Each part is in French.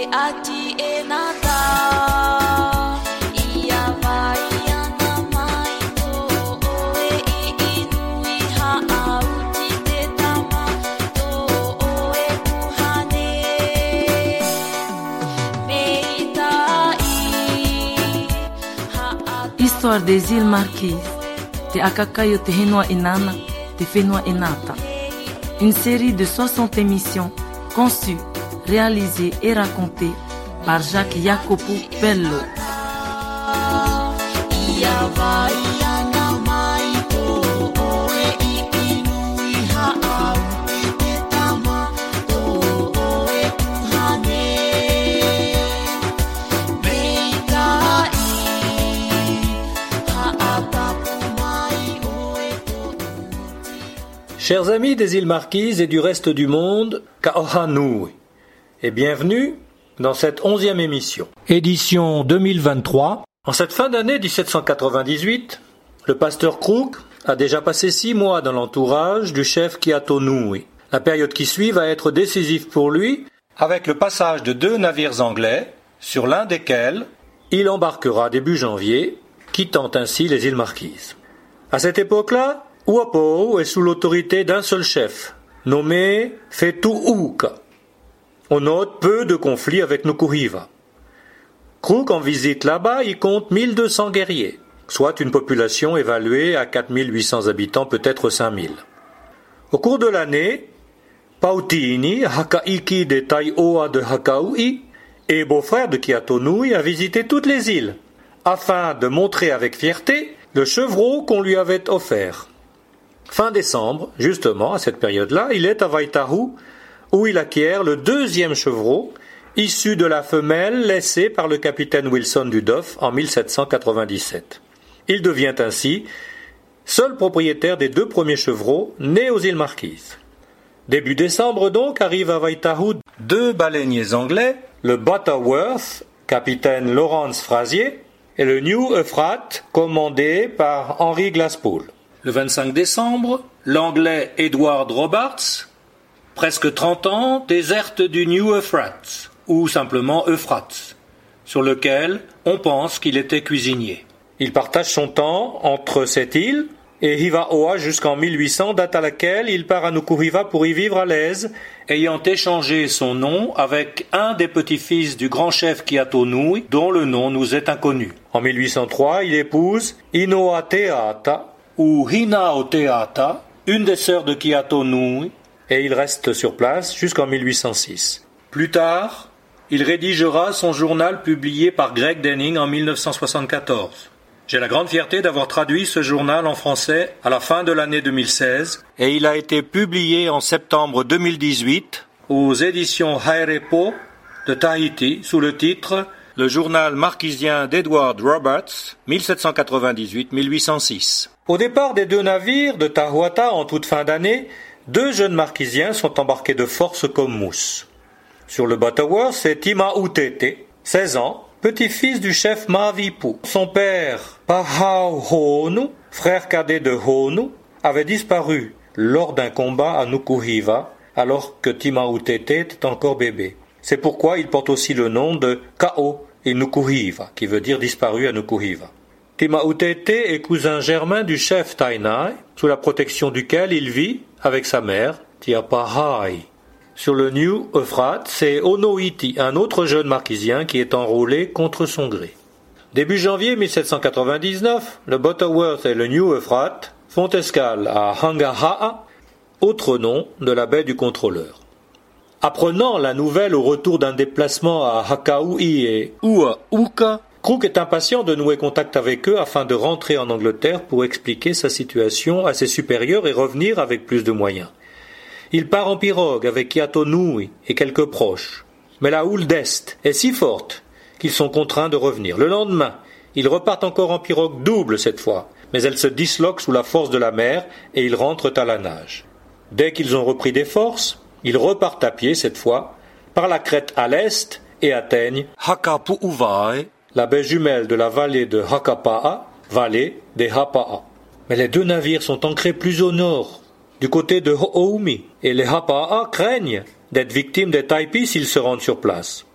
Histoire des îles Marquises, Te Akakaio Te Henua Inana, Te Whenua Inata. Une série de 60 émissions conçues, réalisées et racontées par Jacques Jacopo Bello. Chers amis des îles Marquises et du reste du monde, Ka'oha Nui, et bienvenue dans cette 11e émission. Édition 2023. En cette fin d'année 1798, le pasteur Crook a déjà passé 6 mois dans l'entourage du chef Kiato Nui. La période qui suit va être décisive pour lui, avec le passage de 2 navires anglais, sur l'un desquels il embarquera début janvier, quittant ainsi les îles Marquises. À cette époque-là, Uapo est sous l'autorité d'un seul chef, nommé Fetu'uka. On note peu de conflits avec Nukuhiva. Crook, en visite là-bas, y compte 1200 guerriers, soit une population évaluée à 4800 habitants, peut-être 5000. Au cours de l'année, Pautini, Hakaiki de Taioa de Hakaui, et beau-frère de Kiato Nui, a visité toutes les îles, afin de montrer avec fierté le chevreau qu'on lui avait offert. Fin décembre, justement, à cette période-là, il est à Waitahu, où il acquiert le 2e chevreau, issu de la femelle laissée par le capitaine Wilson du Duff en 1797. Il devient ainsi seul propriétaire des 2 premiers chevreaux nés aux îles Marquises. Début décembre donc, arrivent à Waitahu 2 baleiniers anglais, le Butterworth, capitaine Lawrence Frazier, et le New Euphrates, commandé par Henry Glasspool. Le 25 décembre, l'anglais Edward Robarts, presque 30 ans, déserte du New Euphrates, ou simplement Euphrates, sur lequel on pense qu'il était cuisinier. Il partage son temps entre cette île et Hivaoa jusqu'en 1800, date à laquelle il part à Nukuhiva pour y vivre à l'aise, ayant échangé son nom avec un des petits-fils du grand chef Kiato Nui, dont le nom nous est inconnu. En 1803, il épouse Inoateata, ou Hinaoteata, une des sœurs de Kiato Nui, et il reste sur place jusqu'en 1806. Plus tard, il rédigera son journal publié par Greg Denning en 1974. J'ai la grande fierté d'avoir traduit ce journal en français à la fin de l'année 2016, et il a été publié en septembre 2018 aux éditions Haerepo de Tahiti sous le titre « Le journal marquisien d'Edward Roberts, 1798-1806 ». Au départ des 2 navires de Tahuata en toute fin d'année, 2 jeunes marquisiens sont embarqués de force comme mousses. Sur le Butterworth, c'est Timautete, 16 ans, petit-fils du chef Mavipu. Son père, Pahau Honu, frère cadet de Honu, avait disparu lors d'un combat à Nukuhiva, alors que Timautete était encore bébé. C'est pourquoi il porte aussi le nom de Ka'o et Nukuhiva, qui veut dire disparu à Nukuhiva. Timautete est cousin germain du chef Tainai, sous la protection duquel il vit avec sa mère, Tiapahai. Sur le New Euphrates, c'est Onoiti, un autre jeune marquisien qui est enrôlé contre son gré. Début janvier 1799, le Butterworth et le New Euphrates font escale à Hangaha'a, autre nom de la baie du Contrôleur. Apprenant la nouvelle au retour d'un déplacement à Hakaui et Ua'uka, Crook est impatient de nouer contact avec eux afin de rentrer en Angleterre pour expliquer sa situation à ses supérieurs et revenir avec plus de moyens. Il part en pirogue avec Kiato Nui et quelques proches. Mais la houle d'Est est si forte qu'ils sont contraints de revenir. Le lendemain, ils repartent encore en pirogue double cette fois, mais elle se disloque sous la force de la mer et ils rentrent à la nage. Dès qu'ils ont repris des forces, ils repartent à pied cette fois, par la crête à l'est et atteignent Hakapu'uvae, la baie jumelle de la vallée de Hakapa'a, vallée des Hapa'a. Mais les 2 navires sont ancrés plus au nord, du côté de Ho'oumi, et les Hapa'a craignent d'être victimes des Taipis s'ils se rendent sur place.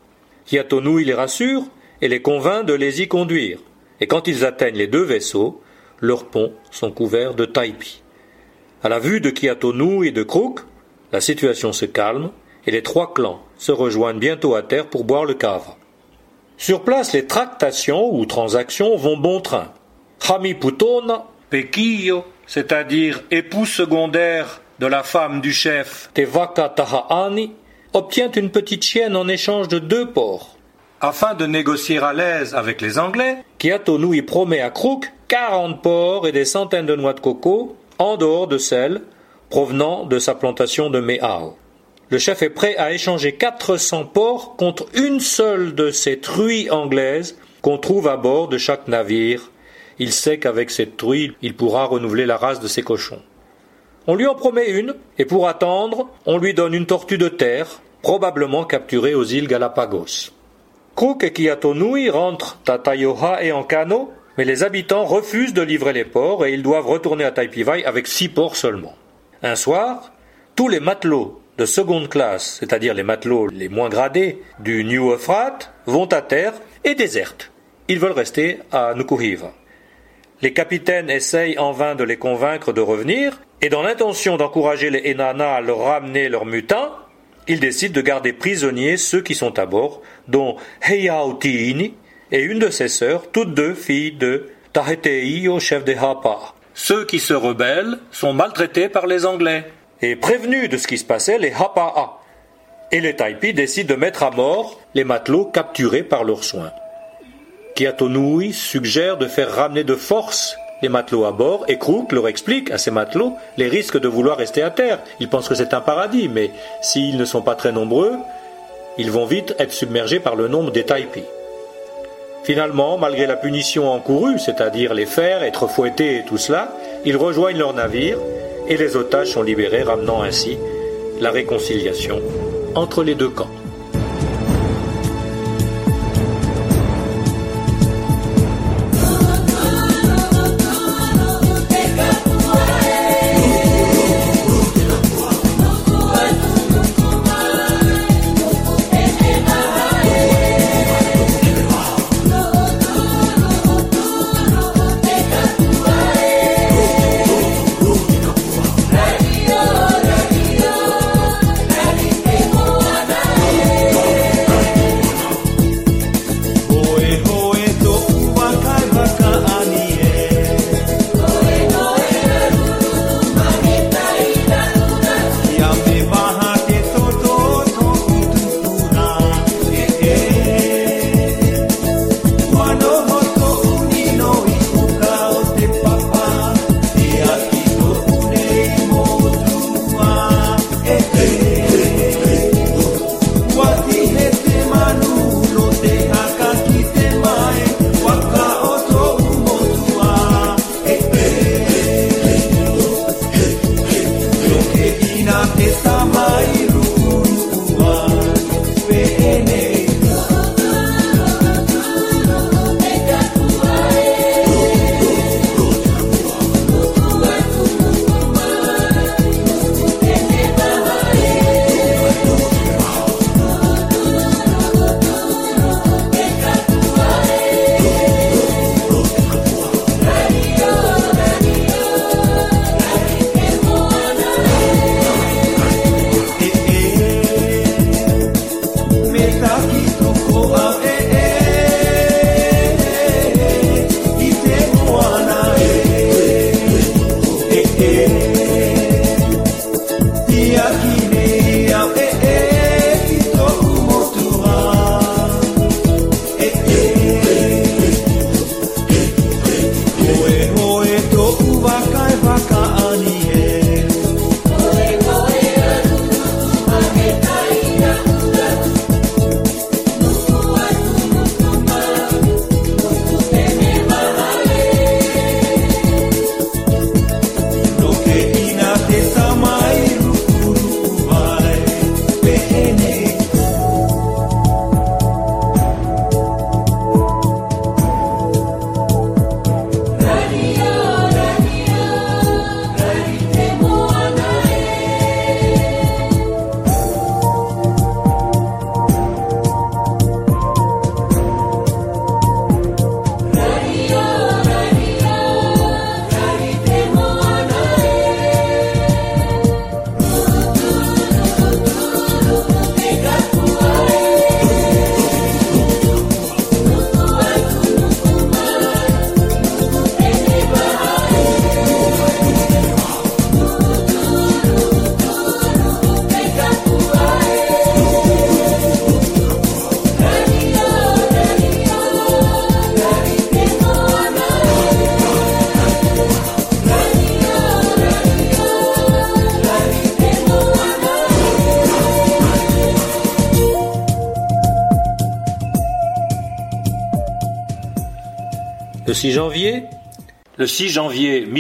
Kiatonui les rassure et les convainc de les y conduire. Et quand ils atteignent les 2 vaisseaux, leurs ponts sont couverts de taipi. À la vue de Kiatonui et de Crook, la situation se calme et les 3 clans se rejoignent bientôt à terre pour boire le kava. Sur place, les tractations ou transactions vont bon train. Hamiputona, Pequillo, c'est-à-dire époux secondaire de la femme du chef Tevaka Tahaani, obtient une petite chienne en échange de 2 porcs. Afin de négocier à l'aise avec les Anglais, Kiatonui promet à Crook 40 porcs et des centaines de noix de coco, en dehors de celles provenant de sa plantation de Meao. Le chef est prêt à échanger 400 porcs contre une seule de ces truies anglaises qu'on trouve à bord de chaque navire. Il sait qu'avec cette truie, il pourra renouveler la race de ses cochons. On lui en promet une, et pour attendre, on lui donne une tortue de terre, probablement capturée aux îles Galapagos. Crook et Kiatonui rentrent à Taioha et en canot, mais les habitants refusent de livrer les porcs et ils doivent retourner à Taipei avec 6 porcs seulement. Un soir, tous les matelots de seconde classe, c'est-à-dire les matelots les moins gradés du New Euphrates, vont à terre et désertent. Ils veulent rester à Nukuhiva. Les capitaines essayent en vain de les convaincre de revenir, et dans l'intention d'encourager les Enana à leur ramener leurs mutins, ils décident de garder prisonniers ceux qui sont à bord, dont Heiautiini et une de ses sœurs, toutes 2 filles de Tahetei au chef des Hapa. Ceux qui se rebellent sont maltraités par les Anglais. Et prévenus de ce qui se passait, les Hapa'a et les Taipi décident de mettre à mort les matelots capturés par leurs soins. Kiatonui suggère de faire ramener de force les matelots à bord et Crook leur explique à ces matelots les risques de vouloir rester à terre. Ils pensent que c'est un paradis, mais s'ils ne sont pas très nombreux, ils vont vite être submergés par le nombre des Taipi. Finalement, malgré la punition encourue, c'est-à-dire les fers, être fouettés et tout cela, ils rejoignent leur navire et les otages sont libérés, ramenant ainsi la réconciliation entre les 2 camps. Le 6 janvier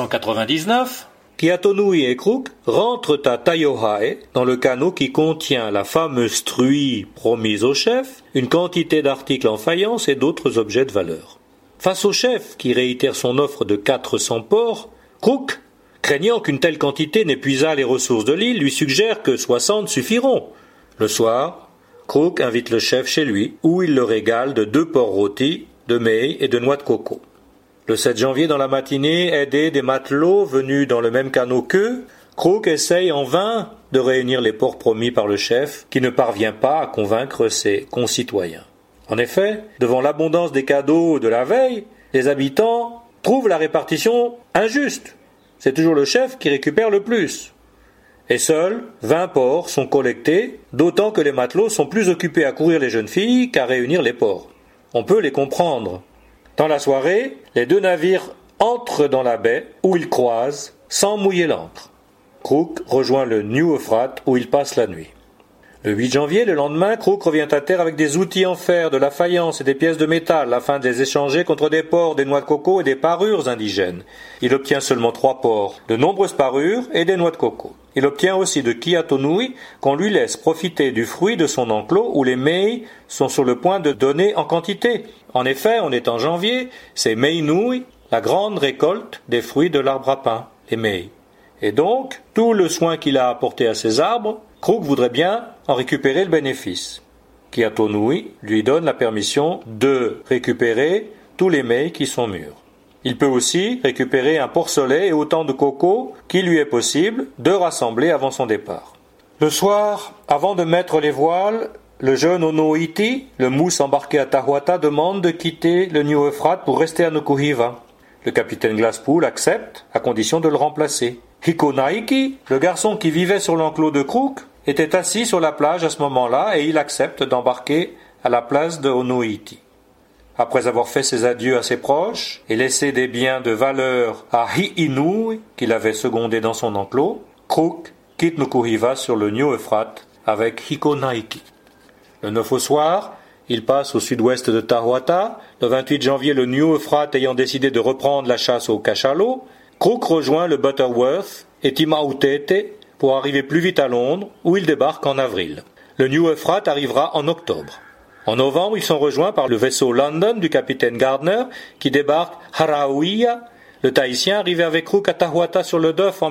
1799, Kiatonui et Crook rentrent à Taiohae dans le canot qui contient la fameuse truie promise au chef, une quantité d'articles en faïence et d'autres objets de valeur. Face au chef, qui réitère son offre de 400 porcs, Crook, craignant qu'une telle quantité n'épuisât les ressources de l'île, lui suggère que 60 suffiront. Le soir, Crook invite le chef chez lui, où il le régale de 2 porcs rôtis, de mei et de noix de coco. Le 7 janvier, dans la matinée, aidé des matelots venus dans le même canot qu'eux, Crook essaye en vain de réunir les porcs promis par le chef, qui ne parvient pas à convaincre ses concitoyens. En effet, devant l'abondance des cadeaux de la veille, les habitants trouvent la répartition injuste. C'est toujours le chef qui récupère le plus. Et seuls 20 porcs sont collectés, d'autant que les matelots sont plus occupés à courir les jeunes filles qu'à réunir les porcs. On peut les comprendre. Dans la soirée, les 2 navires entrent dans la baie où ils croisent, sans mouiller l'ancre. Crook rejoint le New Euphrates où il passe la nuit. Le 8 janvier, le lendemain, Crook revient à terre avec des outils en fer, de la faïence et des pièces de métal afin de les échanger contre des porcs, des noix de coco et des parures indigènes. Il obtient seulement 3 porcs, de nombreuses parures et des noix de coco. Il obtient aussi de Kiatonui qu'on lui laisse profiter du fruit de son enclos où les mei sont sur le point de donner en quantité. En effet, on est en janvier, c'est Mei Nui, la grande récolte des fruits de l'arbre à pain, les mei. Et donc, tout le soin qu'il a apporté à ces arbres, Crook voudrait bien en récupérer le bénéfice. Kiatonui lui donne la permission de récupérer tous les mei qui sont mûrs. Il peut aussi récupérer un porcelet et autant de coco qu'il lui est possible de rassembler avant son départ. Le soir, avant de mettre les voiles, le jeune Onoiti, le mousse embarqué à Tahuata, demande de quitter le New Euphrates pour rester à Nukuhiva. Le capitaine Glasspool accepte, à condition de le remplacer. Hikonaiki, le garçon qui vivait sur l'enclos de Crook, était assis sur la plage à ce moment-là et il accepte d'embarquer à la place de Onoiti. Après avoir fait ses adieux à ses proches et laissé des biens de valeur à Hi'inui, qu'il avait secondé dans son enclos, Crook quitte Nukuhiva sur le New Euphrates avec Hikonaiki. Le 9 au soir, il passe au sud-ouest de Tahuata. Le 28 janvier, le New Euphrates ayant décidé de reprendre la chasse au cachalot, Crook rejoint le Butterworth et Timautete pour arriver plus vite à Londres, où il débarque en avril. Le New Euphrates arrivera en octobre. En novembre, ils sont rejoints par le vaisseau London du capitaine Gardner, qui débarque Haraouia, le Tahitien arrivé avec Crook à Tahuata sur le Duff en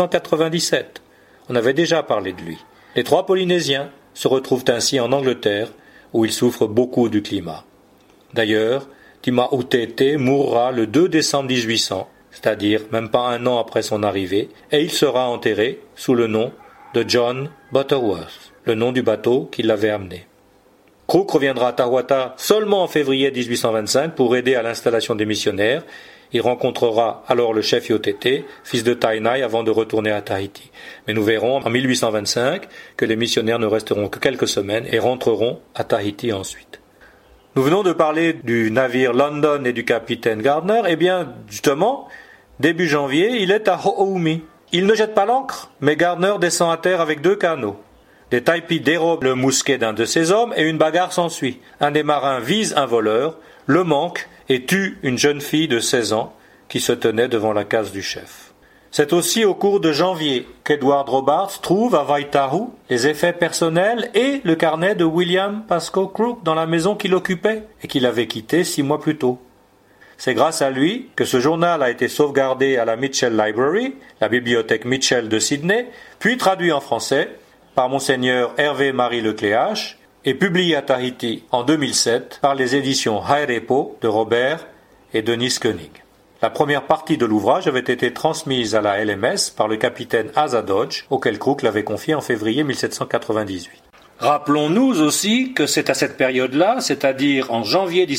1797. On avait déjà parlé de lui. Les 3 Polynésiens se retrouvent ainsi en Angleterre, où ils souffrent beaucoup du climat. D'ailleurs, Timautete mourra le 2 décembre 1800, c'est-à-dire même pas un an après son arrivée, et il sera enterré sous le nom de John Butterworth, le nom du bateau qui l'avait amené. Crook reviendra à Tahuata seulement en février 1825 pour aider à l'installation des missionnaires. Il rencontrera alors le chef Iotete, fils de Tainai, avant de retourner à Tahiti. Mais nous verrons en 1825 que les missionnaires ne resteront que quelques semaines et rentreront à Tahiti ensuite. Nous venons de parler du navire London et du capitaine Gardner. Eh bien, justement, début janvier, il est à Ho'oumi. Il ne jette pas l'ancre, mais Gardner descend à terre avec 2 canots. Des Taipis dérobent le mousquet d'un de ses hommes et une bagarre s'ensuit. Un des marins vise un voleur, le manque et tue une jeune fille de 16 ans qui se tenait devant la case du chef. C'est aussi au cours de janvier qu'Edward Robarts trouve à Waitahu les effets personnels et le carnet de William Pascoe Crook dans la maison qu'il occupait et qu'il avait quitté 6 mois plus tôt. C'est grâce à lui que ce journal a été sauvegardé à la Mitchell Library, la bibliothèque Mitchell de Sydney, puis traduit en français par Monseigneur Hervé-Marie Lecléache et publié à Tahiti en 2007 par les éditions Haerepo de Robert et Denis Koenig. La première partie de l'ouvrage avait été transmise à la LMS par le capitaine Asa Dodge, auquel Crook l'avait confié en février 1798. Rappelons-nous aussi que c'est à cette période-là, c'est-à-dire en janvier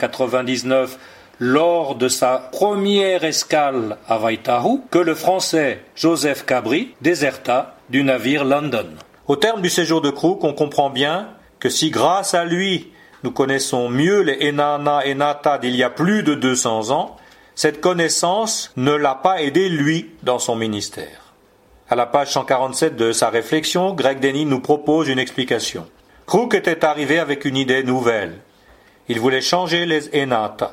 1799, lors de sa première escale à Waitahu, que le Français Joseph Cabri déserta du navire London. Au terme du séjour de Crook, on comprend bien que si grâce à lui, nous connaissons mieux les Enana et Nata d'il y a plus de 200 ans, cette connaissance ne l'a pas aidé, lui, dans son ministère. À la page 147 de sa réflexion, Greg Denny nous propose une explication. Crook était arrivé avec une idée nouvelle. Il voulait changer les Enata.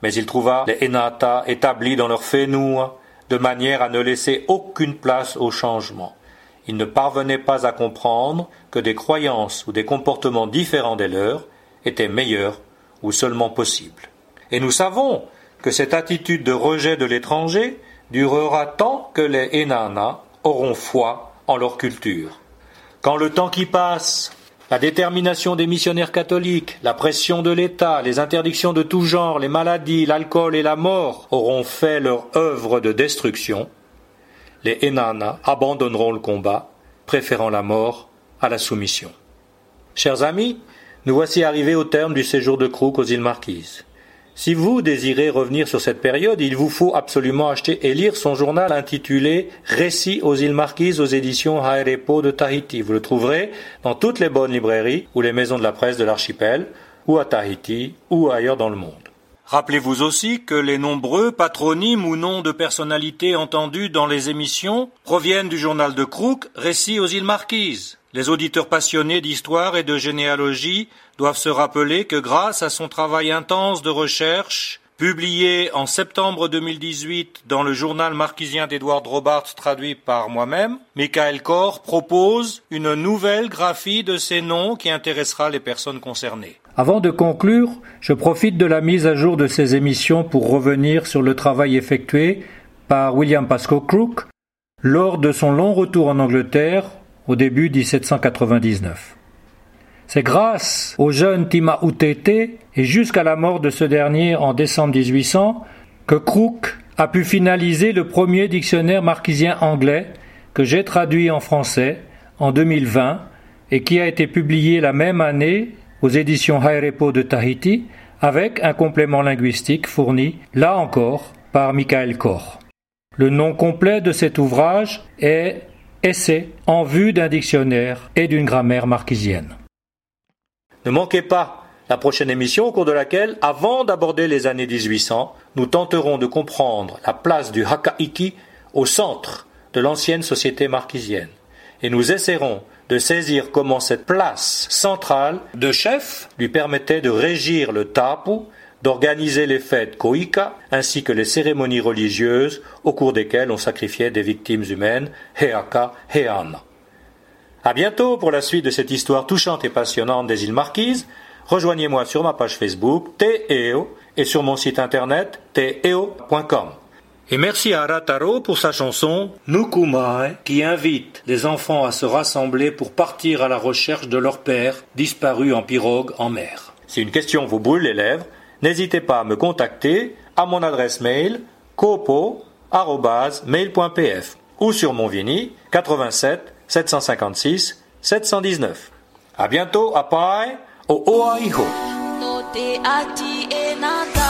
mais il trouva les Enata établis dans leur Whenua, de manière à ne laisser aucune place au changement. Il ne parvenait pas à comprendre que des croyances ou des comportements différents des leurs étaient meilleurs ou seulement possibles. Et nous savons que cette attitude de rejet de l'étranger durera tant que les Enana auront foi en leur culture. Quand le temps qui passe, la détermination des missionnaires catholiques, la pression de l'État, les interdictions de tout genre, les maladies, l'alcool et la mort auront fait leur œuvre de destruction, les Enana abandonneront le combat, préférant la mort à la soumission. Chers amis, nous voici arrivés au terme du séjour de Crook aux îles Marquises. Si vous désirez revenir sur cette période, il vous faut absolument acheter et lire son journal intitulé « Récits aux îles Marquises aux éditions Haerepo de Tahiti ». Vous le trouverez dans toutes les bonnes librairies ou les maisons de la presse de l'archipel, ou à Tahiti, ou ailleurs dans le monde. Rappelez-vous aussi que les nombreux patronymes ou noms de personnalités entendus dans les émissions proviennent du journal de Crook « Récits aux îles Marquises ». Les auditeurs passionnés d'histoire et de généalogie doivent se rappeler que grâce à son travail intense de recherche, publié en septembre 2018 dans le journal marquisien d'Edward Robarts traduit par moi-même, Michael Kor propose une nouvelle graphie de ces noms qui intéressera les personnes concernées. Avant de conclure, je profite de la mise à jour de ces émissions pour revenir sur le travail effectué par William Pascoe Crook lors de son long retour en Angleterre au début 1799. C'est grâce au jeune Tima Utete et jusqu'à la mort de ce dernier en décembre 1800 que Crook a pu finaliser le premier dictionnaire marquisien anglais que j'ai traduit en français en 2020 et qui a été publié la même année aux éditions Haerepo de Tahiti avec un complément linguistique fourni, là encore, par Michael Kor. Le nom complet de cet ouvrage est Essai en vue d'un dictionnaire et d'une grammaire marquisienne. Ne manquez pas la prochaine émission au cours de laquelle, avant d'aborder les années 1800, nous tenterons de comprendre la place du Hakaiki au centre de l'ancienne société marquisienne. Et nous essaierons de saisir comment cette place centrale de chef lui permettait de régir le tapu, d'organiser les fêtes Koika, ainsi que les cérémonies religieuses au cours desquelles on sacrifiait des victimes humaines, Heaka, Heana. À bientôt pour la suite de cette histoire touchante et passionnante des îles Marquises. Rejoignez-moi sur ma page Facebook, Te'eo, et sur mon site internet, te'eo.com. Et merci à Arataro pour sa chanson Nukumae, qui invite les enfants à se rassembler pour partir à la recherche de leur père, disparu en pirogue en mer. Si une question vous brûle les lèvres, n'hésitez pas à me contacter à mon adresse mail kopo@mail.pf ou sur mon Vini 87 756 719. À bientôt, apai, o oaiho.